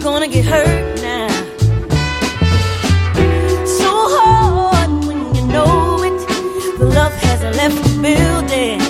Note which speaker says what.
Speaker 1: gonna get hurt now. So hard when you know it. The love has left the building.